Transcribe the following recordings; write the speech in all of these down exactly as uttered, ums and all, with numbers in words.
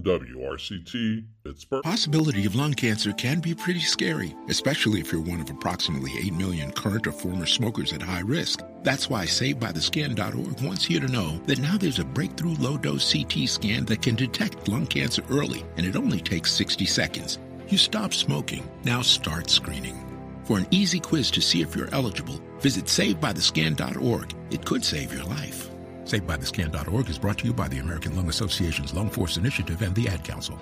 W R C T, Pittsburgh. Possibility of lung cancer can be pretty scary, especially if you're one of approximately eight million current or former smokers at high risk. That's why Saved By The Skin dot org wants you to know that now there's a breakthrough low-dose C T scan that can detect lung cancer early, and it only takes sixty seconds. You stop smoking, now start screening. For an easy quiz to see if you're eligible, visit Saved By The Skin dot org. It could save your life. Saved By The Skin dot org is brought to you by the American Lung Association's Lung Force Initiative and the Ad Council.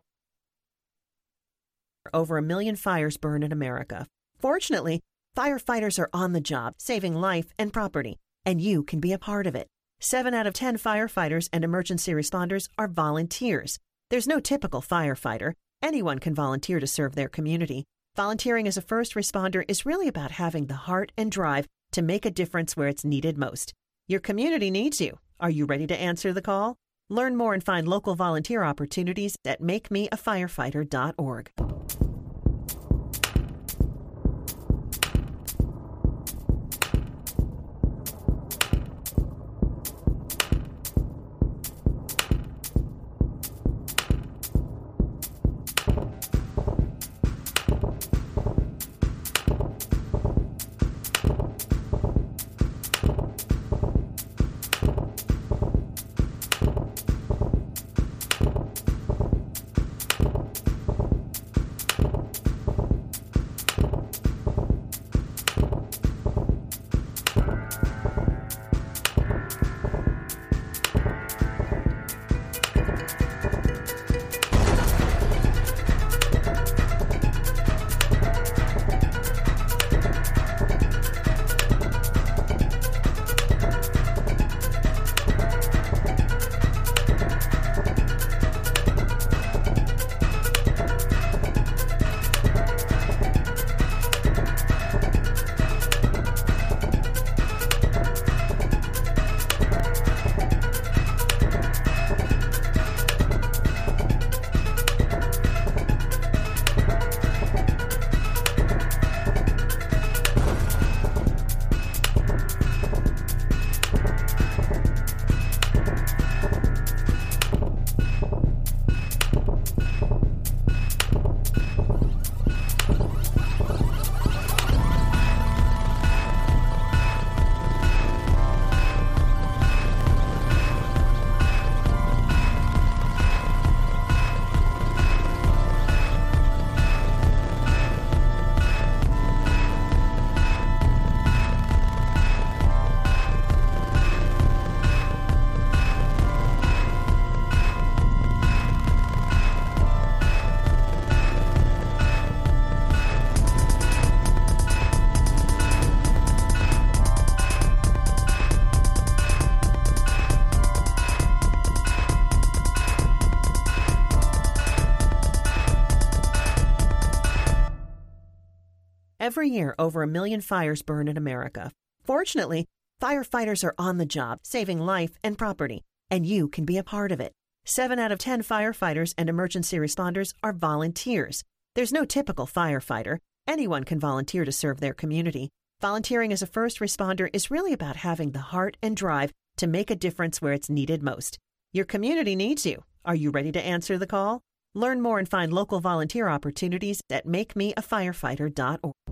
Over a million fires burn in America. Fortunately, firefighters are on the job, saving life and property, and you can be a part of it. Seven out of ten firefighters and emergency responders are volunteers. There's no typical firefighter. Anyone can volunteer to serve their community. Volunteering as a first responder is really about having the heart and drive to make a difference where it's needed most. Your community needs you. Are you ready to answer the call? Learn more and find local volunteer opportunities at make me a firefighter dot org. Every year, over a million fires burn in America. Fortunately, firefighters are on the job, saving life and property, and you can be a part of it. Seven out of ten firefighters and emergency responders are volunteers. There's no typical firefighter. Anyone can volunteer to serve their community. Volunteering as a first responder is really about having the heart and drive to make a difference where it's needed most. Your community needs you. Are you ready to answer the call? Learn more and find local volunteer opportunities at make me a firefighter dot org.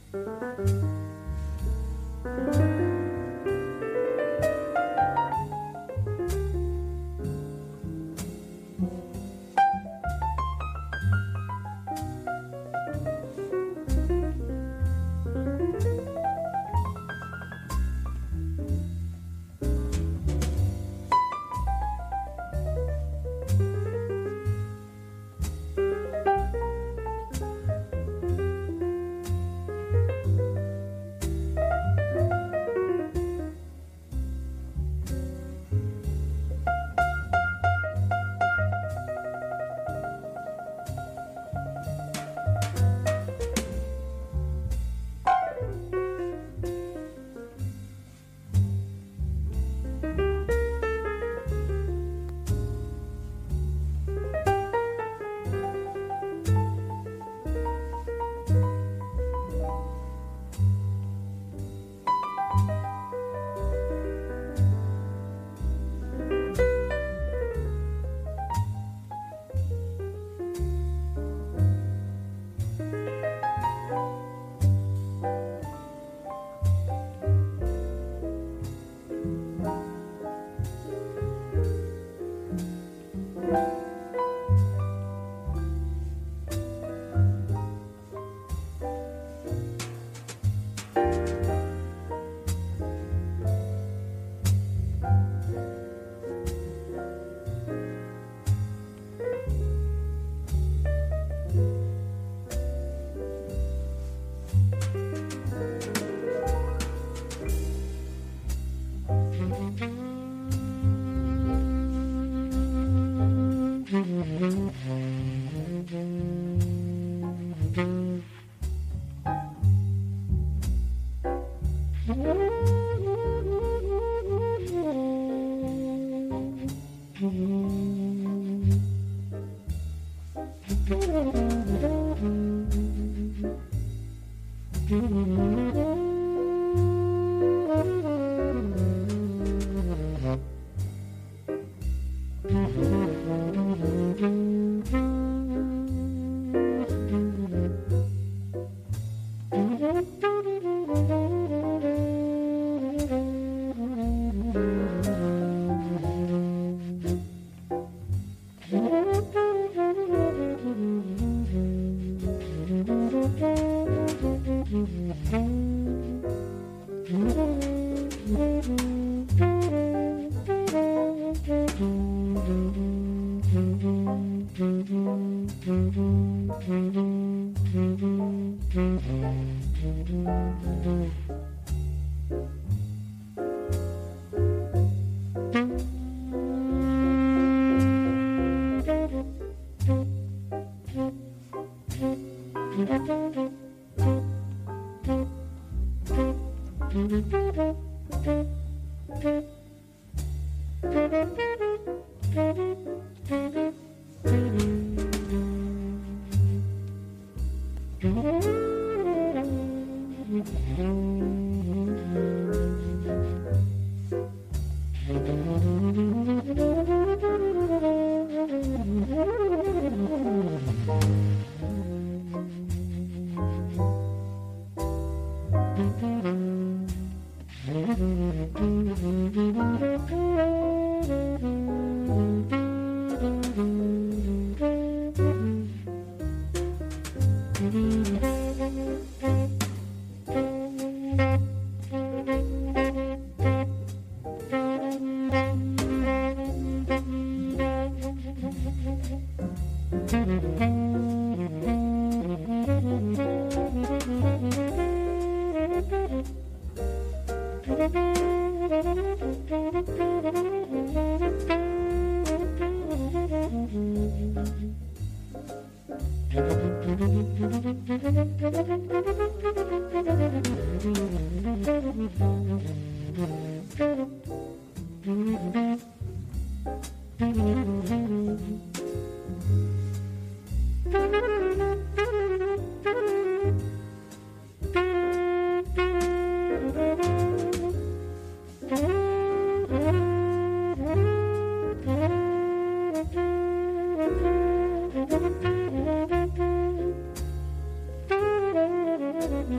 Mm-hmm.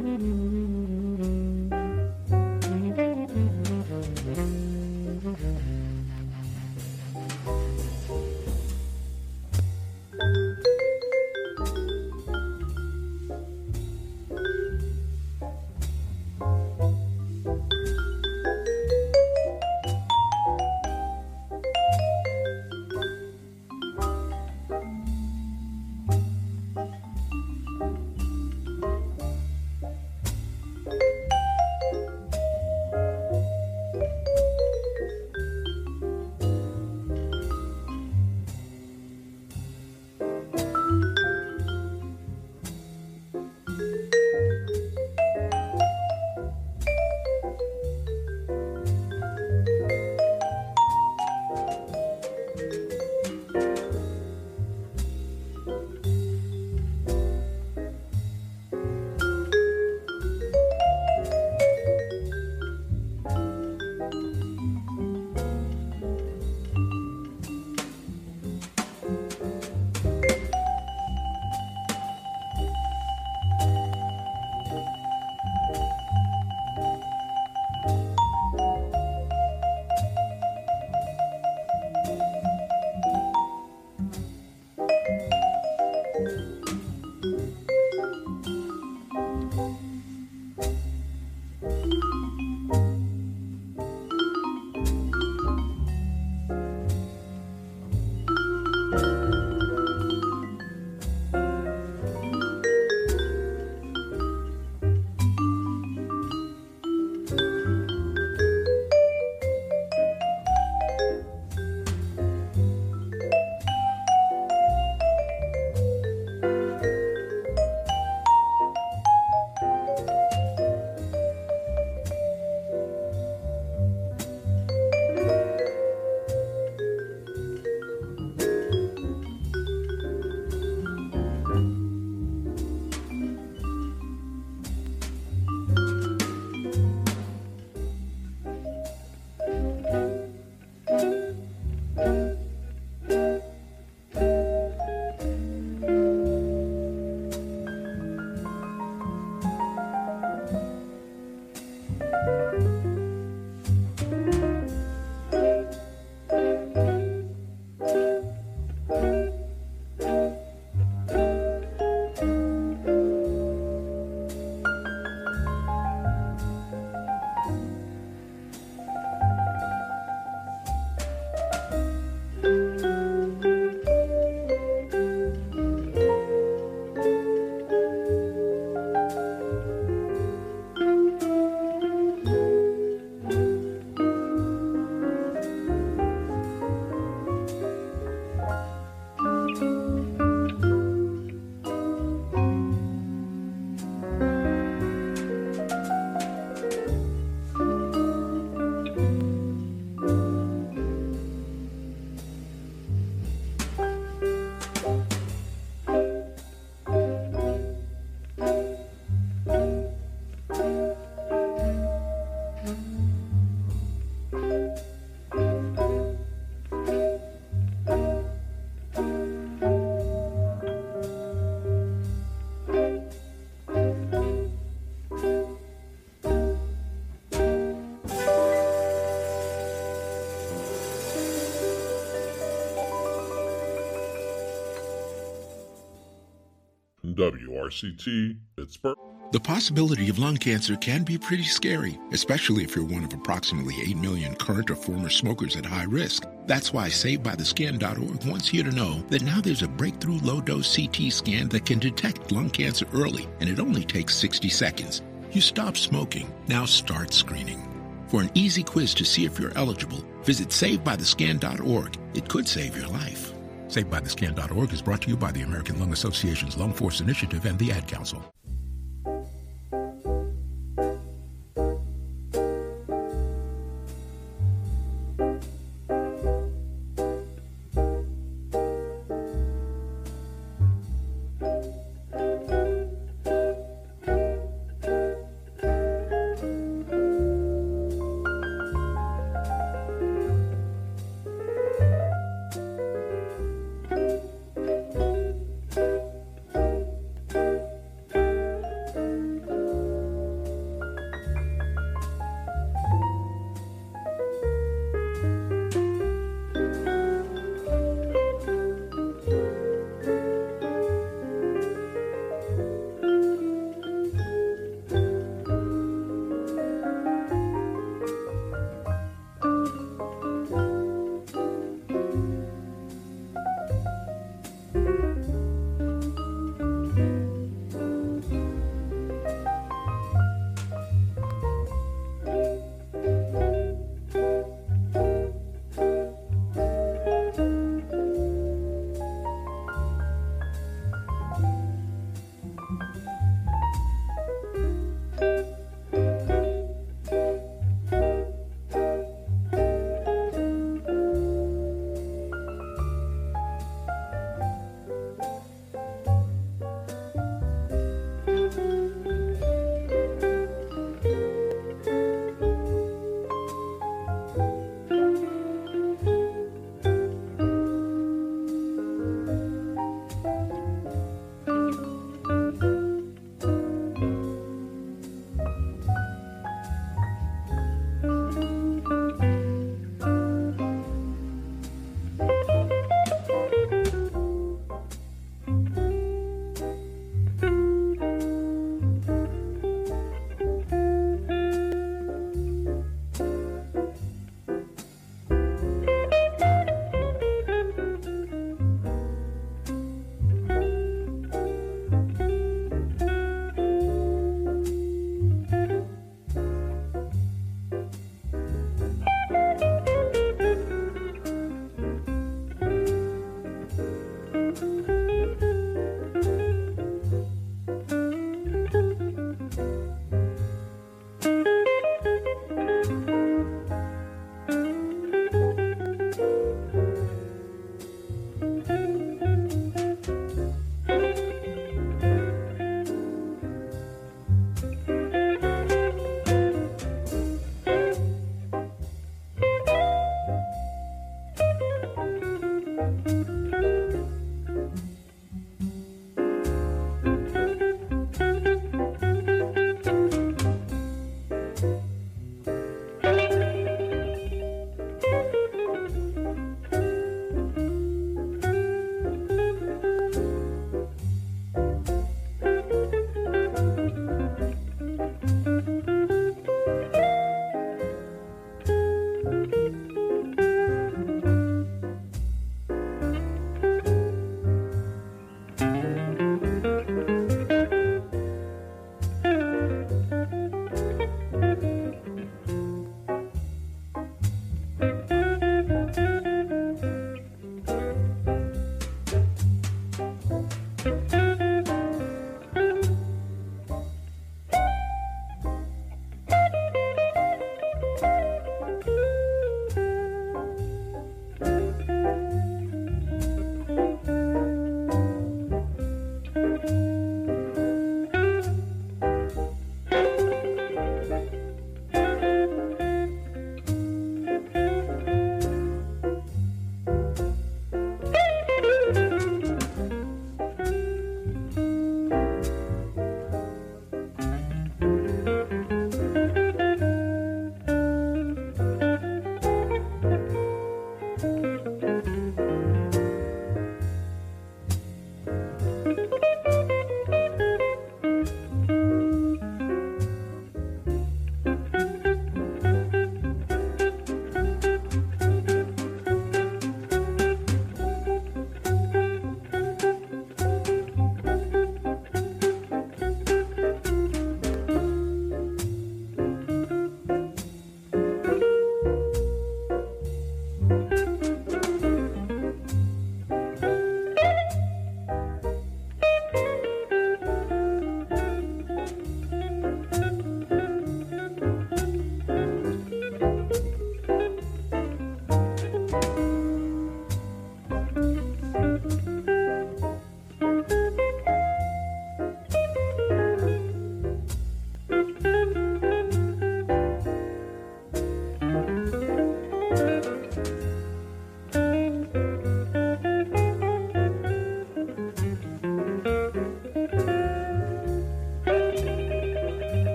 W R C T, Pittsburgh. The possibility of lung cancer can be pretty scary, especially if you're one of approximately eight million current or former smokers at high risk. That's why Saved By The Scan dot org wants you to know that now there's a breakthrough low-dose C T scan that can detect lung cancer early, and it only takes sixty seconds. You stop smoking, now start screening. For an easy quiz to see if you're eligible, visit Saved By The Scan dot org. It could save your life. Saved By The Scan dot org is brought to you by the American Lung Association's Lung Force Initiative and the Ad Council.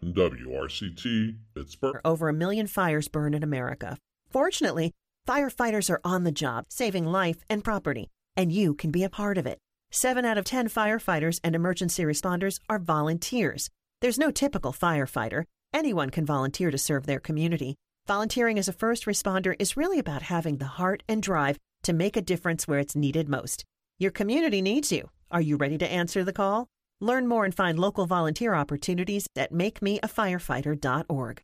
W R C T, Pittsburgh. Over a million fires burn in America. Fortunately, firefighters are on the job, saving life and property, and you can be a part of it. Seven out of ten firefighters and emergency responders are volunteers. There's no typical firefighter. Anyone can volunteer to serve their community. Volunteering as a first responder is really about having the heart and drive to make a difference where it's needed most. Your community needs you. Are you ready to answer the call? Learn more and find local volunteer opportunities at make me a firefighter dot org.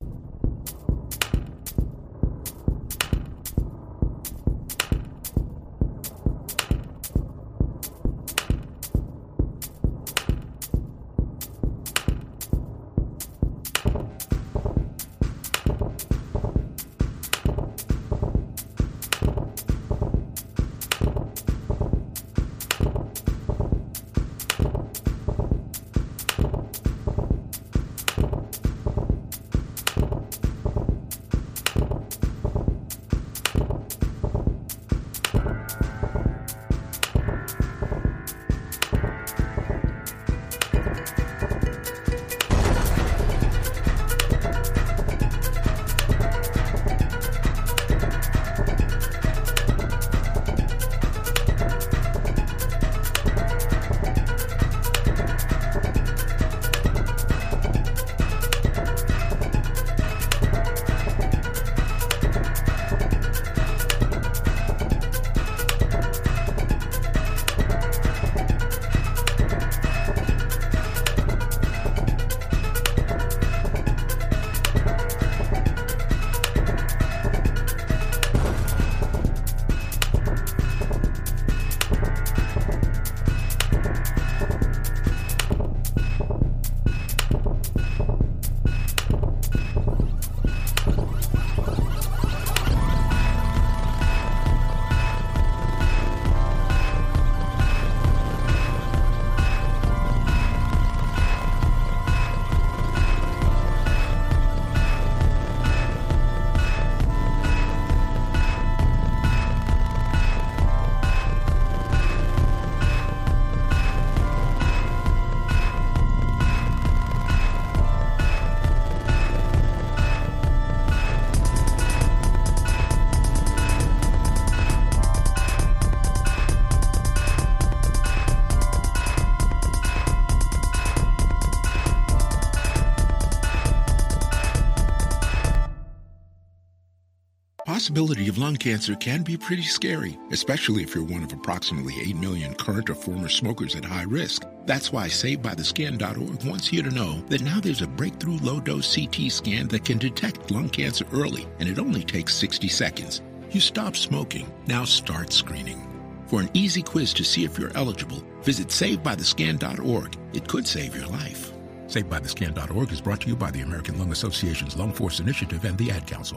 Possibility of lung cancer can be pretty scary, especially if you're one of approximately eight million current or former smokers at high risk. That's why Saved By The Scan dot org wants you to know that now there's a breakthrough low-dose C T scan that can detect lung cancer early, and it only takes sixty seconds. You stop smoking, now start screening. For an easy quiz to see if you're eligible, visit Saved By The Scan dot org. It could save your life. Saved By The Scan dot org is brought to you by the American Lung Association's Lung Force Initiative and the Ad Council.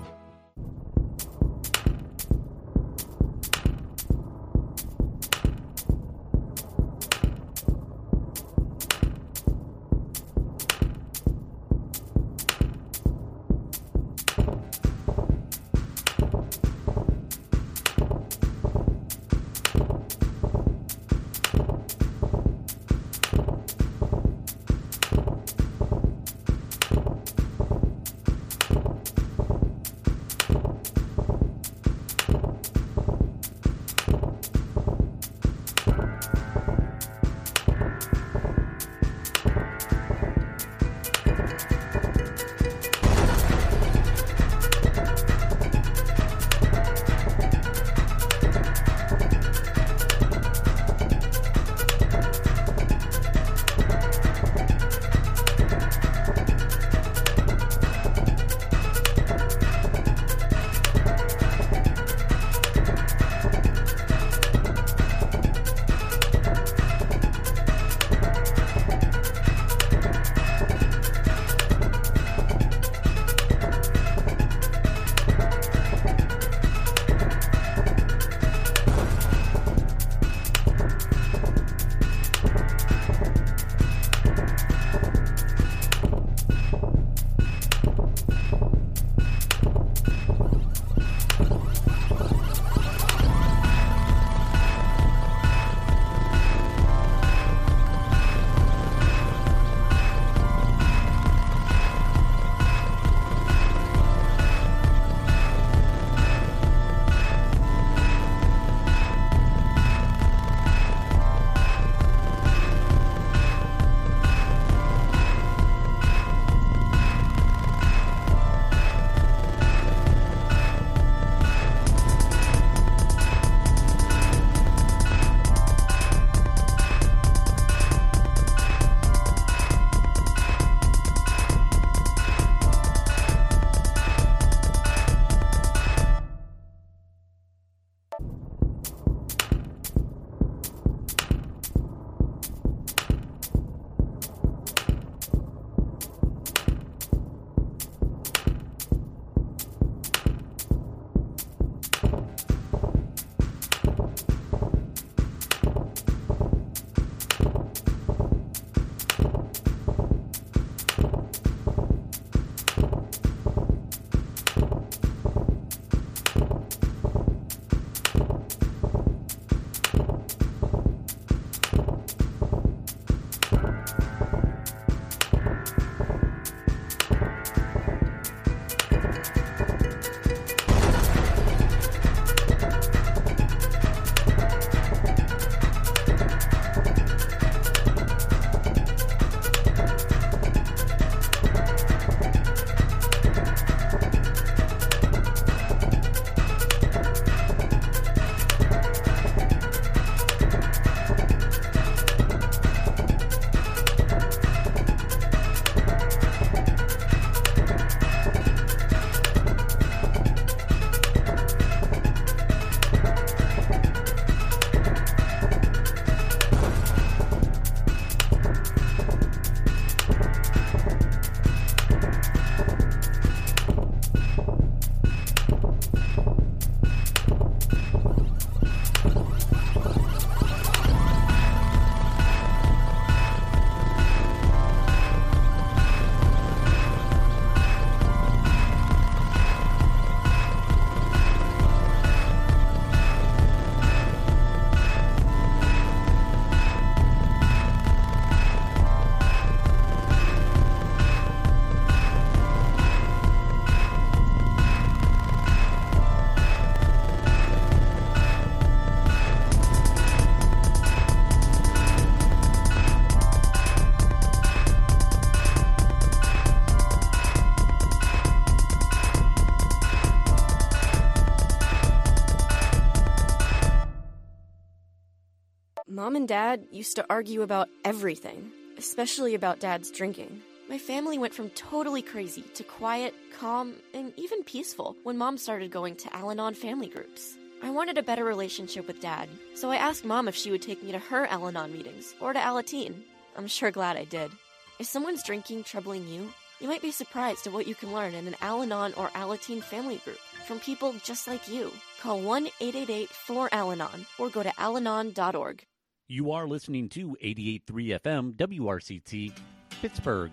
Mom and Dad used to argue about everything, especially about Dad's drinking. My family went from totally crazy to quiet, calm, and even peaceful when Mom started going to Al-Anon family groups. I wanted a better relationship with Dad, so I asked Mom if she would take me to her Al-Anon meetings or to Alateen. I'm sure glad I did. If someone's drinking troubling you, you might be surprised at what you can learn in an Al-Anon or Alateen family group from people just like you. Call one eight eight eight four Al Anon or go to al anon dot org. You are listening to eighty-eight point three F M W R C T, Pittsburgh.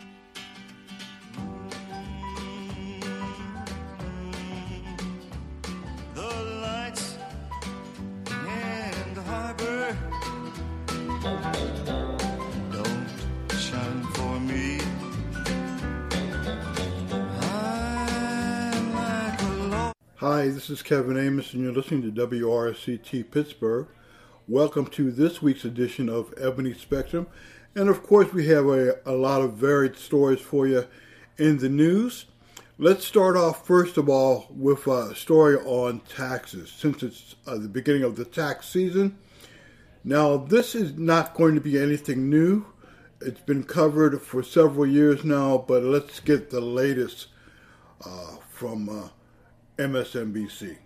The lights in the harbor don't shine for me. I'm like a lo- Hi, this is Kevin Amos, and you're listening to W R C T Pittsburgh. Welcome to this week's edition of Ebony Spectrum. And of course, we have a, a lot of varied stories for you in the news. Let's start off, first of all, with a story on taxes, since it's uh, the beginning of the tax season. Now, this is not going to be anything new. It's been covered for several years now, but let's get the latest uh, from uh, M S N B C.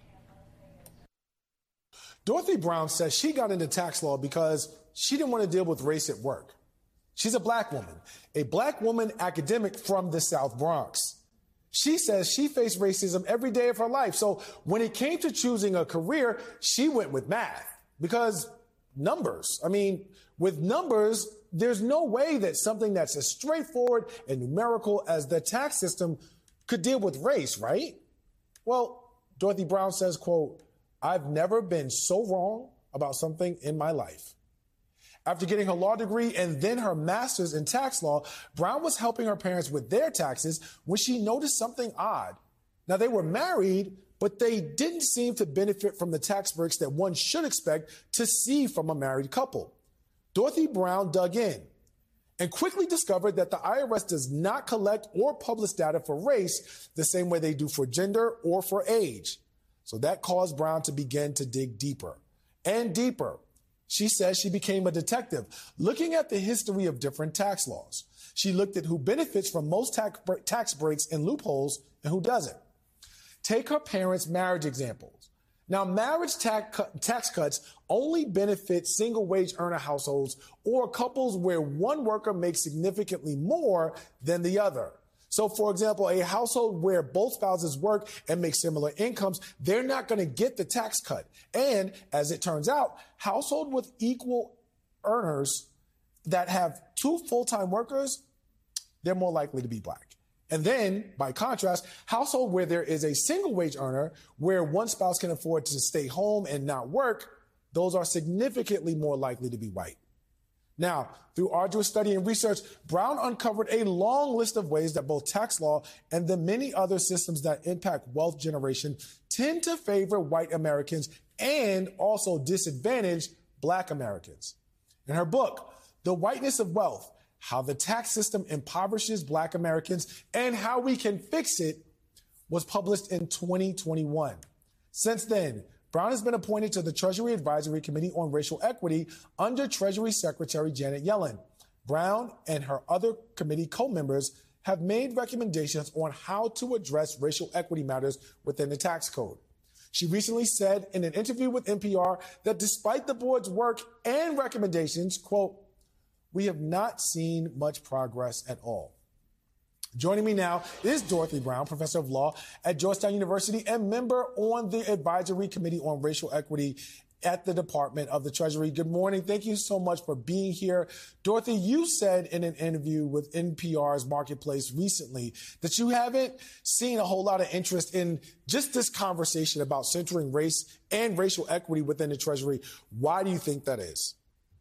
Dorothy Brown says she got into tax law because she didn't want to deal with race at work. She's a black woman, a black woman academic from the South Bronx. She says she faced racism every day of her life. So when it came to choosing a career, she went with math because numbers. I mean, with numbers, there's no way that something that's as straightforward and numerical as the tax system could deal with race, right? Well, Dorothy Brown says, quote, "I've never been so wrong about something in my life." After getting her law degree and then her master's in tax law, Brown was helping her parents with their taxes when she noticed something odd. Now, they were married, but they didn't seem to benefit from the tax breaks that one should expect to see from a married couple. Dorothy Brown dug in and quickly discovered that the I R S does not collect or publish data for race the same way they do for gender or for age. So that caused Brown to begin to dig deeper and deeper. She says she became a detective, looking at the history of different tax laws. She looked at who benefits from most tax, tax breaks and loopholes and who doesn't. Take her parents' marriage examples. Now, marriage tax, tax cuts only benefit single-wage earner households or couples where one worker makes significantly more than the other. So, for example, a household where both spouses work and make similar incomes, they're not going to get the tax cut. And as it turns out, household with equal earners that have two full-time workers, they're more likely to be black. And then, by contrast, household where there is a single wage earner, where one spouse can afford to stay home and not work, those are significantly more likely to be white. Now, through arduous study and research, Brown uncovered a long list of ways that both tax law and the many other systems that impact wealth generation tend to favor white Americans and also disadvantage black Americans. In her book, The Whiteness of Wealth, How the Tax System Impoverishes Black Americans and How We Can Fix It, was published in twenty twenty-one. Since then, Brown has been appointed to the Treasury Advisory Committee on Racial Equity under Treasury Secretary Janet Yellen. Brown and her other committee co-members have made recommendations on how to address racial equity matters within the tax code. She recently said in an interview with N P R that despite the board's work and recommendations, quote, "We have not seen much progress at all." Joining me now is Dorothy Brown, professor of law at Georgetown University and member on the Advisory Committee on Racial Equity at the Department of the Treasury. Good morning. Thank you so much for being here. Dorothy, you said in an interview with N P R's Marketplace recently that you haven't seen a whole lot of interest in just this conversation about centering race and racial equity within the Treasury. Why do you think that is?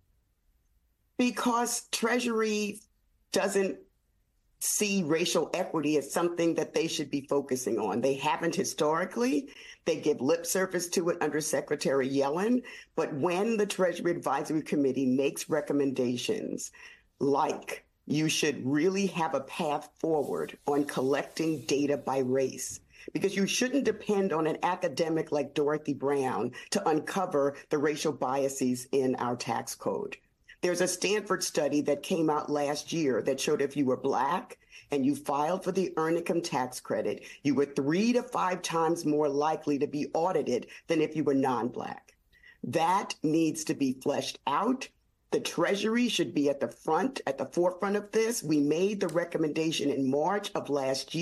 Because Treasury doesn't see racial equity as something that they should be focusing on. They haven't historically. They give lip service to it under Secretary Yellen. But when the Treasury Advisory Committee makes recommendations like you should really have a path forward on collecting data by race, because you shouldn't depend on an academic like Dorothy Brown to uncover the racial biases in our tax code. There's a Stanford study that came out last year that showed if you were Black and you filed for the Earned Income Tax Credit, you were three to five times more likely to be audited than if you were non-Black. That needs to be fleshed out. The Treasury should be at the front, at the forefront of this. We made the recommendation in March of last year.